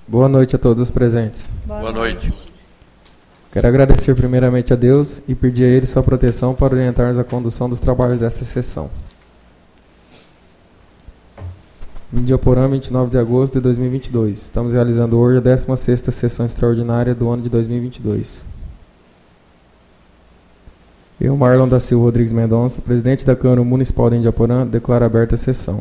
Boa noite a todos os presentes. Boa noite. Quero agradecer primeiramente a Deus e pedir a Ele sua proteção para orientar-nos a condução dos trabalhos desta sessão. Indiaporã, 29 de agosto de 2022. Estamos realizando hoje a 16ª sessão extraordinária do ano de 2022. Eu, Marlon da Silva Rodrigues Mendonça, presidente da Câmara Municipal de Indiaporã, declaro aberta a sessão.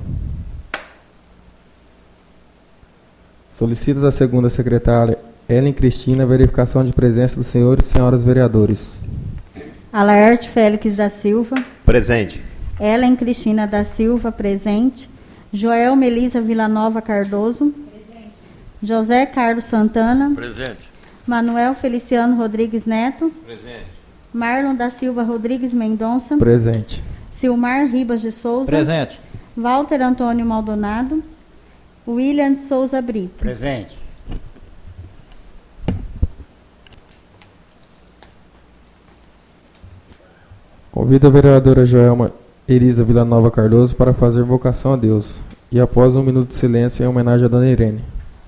Solicito da segunda secretária Ellen Cristina a verificação de presença dos senhores e senhoras vereadores. Alaerte Félix da Silva. Presente. Ellen Cristina da Silva, presente. Joel Melisa Villanova Cardoso. Presente. José Carlos Santana. Presente. Manuel Feliciano Rodrigues Neto. Presente. Marlon da Silva Rodrigues Mendonça. Presente. Silmar Ribas de Souza. Presente. Walter Antônio Maldonado. William de Souza Brito. Presente. Convido a vereadora Joelma Elisa Villanova Cardoso para fazer invocação a Deus. E após um minuto de silêncio em homenagem a Dona Irene.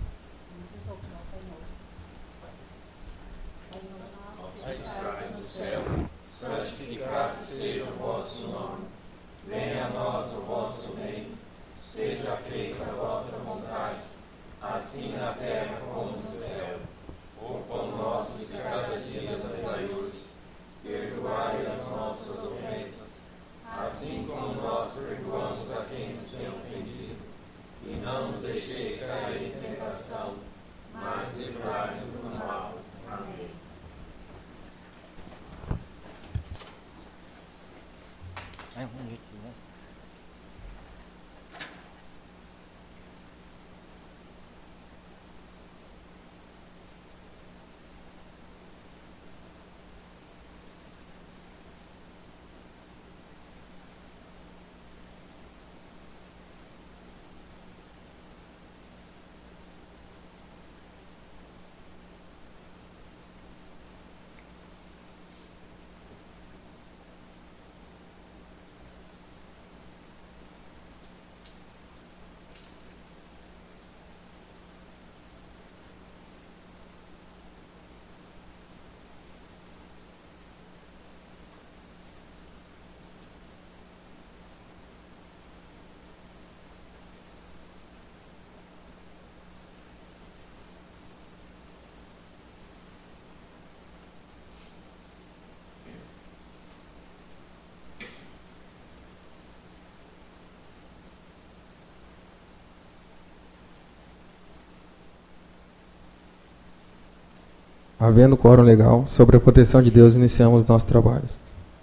Havendo quórum legal, sobre a proteção de Deus, iniciamos nossos trabalhos.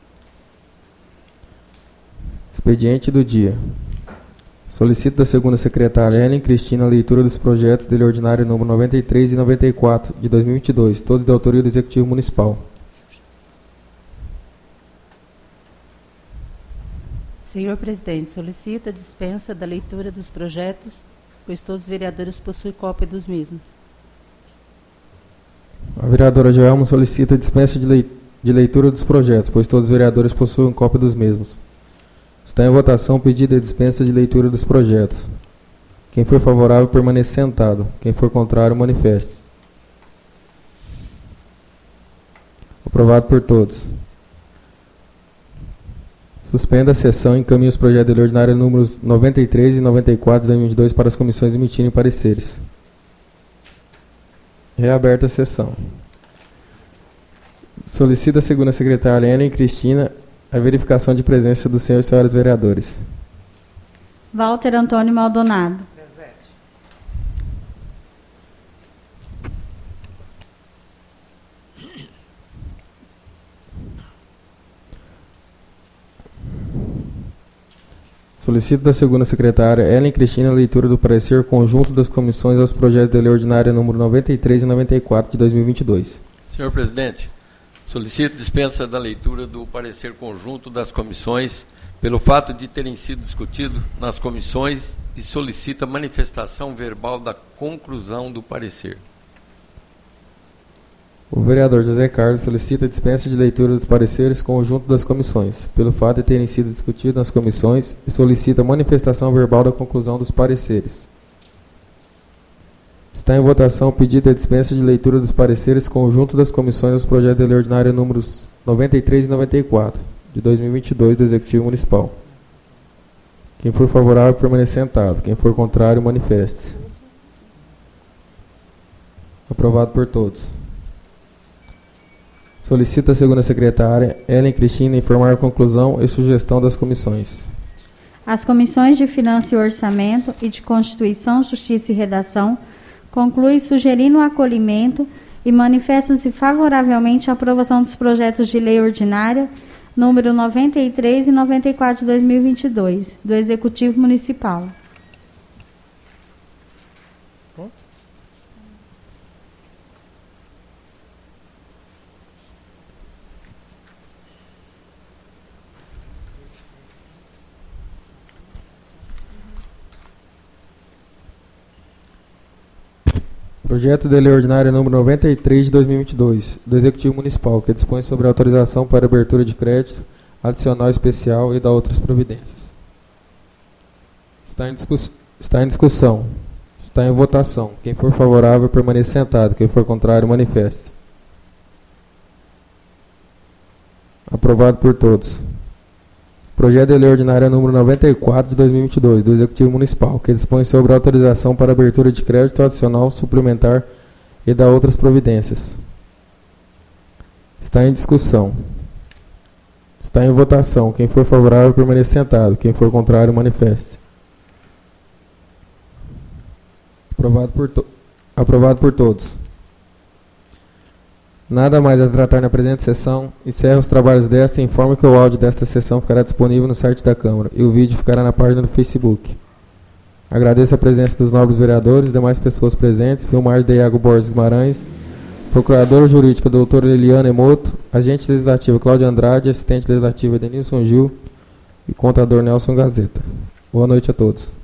Expediente do dia. Solicito da segunda secretária Ellen Cristina a leitura dos projetos de lei ordinária número 93 e 94 de 2022, todos de autoria do Executivo Municipal. Senhor presidente, solicito a dispensa da leitura dos projetos, pois todos os vereadores possuem cópia dos mesmos. A vereadora Joelma solicita a dispensa de leitura dos projetos, pois todos os vereadores possuem cópia dos mesmos. Está em votação o pedido de dispensa de leitura dos projetos. Quem for favorável, permaneça sentado. Quem for contrário, manifeste-se. Aprovado por todos. Suspenda a sessão e encaminhe os projetos de lei ordinária números 93 e 94 de 2022 para as comissões emitirem pareceres. Reaberta a sessão. Solicita a segunda secretária Ellen Cristina a verificação de presença dos senhores e senhoras vereadores. Walter Antônio Maldonado. Presente. Solicito da segunda secretária Ellen Cristina a leitura do parecer conjunto das comissões aos projetos de lei ordinária número 93 e 94 de 2022. Senhor presidente, solicito dispensa da leitura do parecer conjunto das comissões pelo fato de terem sido discutidos nas comissões e solicita manifestação verbal da conclusão do parecer. O vereador José Carlos solicita a dispensa de leitura dos pareceres conjunto das comissões, pelo fato de terem sido discutidos nas comissões, e solicita manifestação verbal da conclusão dos pareceres. Está em votação o pedido de dispensa de leitura dos pareceres conjunto das comissões dos projetos de lei ordinária números 93 e 94, de 2022, do Executivo Municipal. Quem for favorável, permaneça sentado. Quem for contrário, manifeste-se. Aprovado por todos. Solicita a segunda secretária, Ellen Cristina, informar a conclusão e sugestão das comissões. As comissões de Finanças e Orçamento e de Constituição, Justiça e Redação concluem sugerindo o acolhimento e manifestam-se favoravelmente à aprovação dos projetos de lei ordinária número 93 e 94 de 2022, do Executivo Municipal. Projeto de lei ordinária número 93 de 2022, do Executivo Municipal, que dispõe sobre autorização para abertura de crédito adicional especial e da outras providências. Está em discussão. Está em votação. Quem for favorável, permaneça sentado. Quem for contrário, manifeste. Aprovado por todos. Projeto de lei ordinária número 94 de 2022, do Executivo Municipal, que dispõe sobre autorização para abertura de crédito adicional suplementar e da outras providências. Está em discussão. Está em votação. Quem for favorável, permaneça sentado. Quem for contrário, manifeste. Aprovado por todos. Nada mais a tratar na presente sessão. Encerra os trabalhos desta e informa que o áudio desta sessão ficará disponível no site da Câmara e o vídeo ficará na página do Facebook. Agradeço a presença dos nobres vereadores e demais pessoas presentes, filmagem de Iago Borges Guimarães, procuradora jurídica doutora Liliana Emoto, agente legislativo Cláudio Andrade, assistente legislativo Edenilson Gil e contador Nelson Gazeta. Boa noite a todos.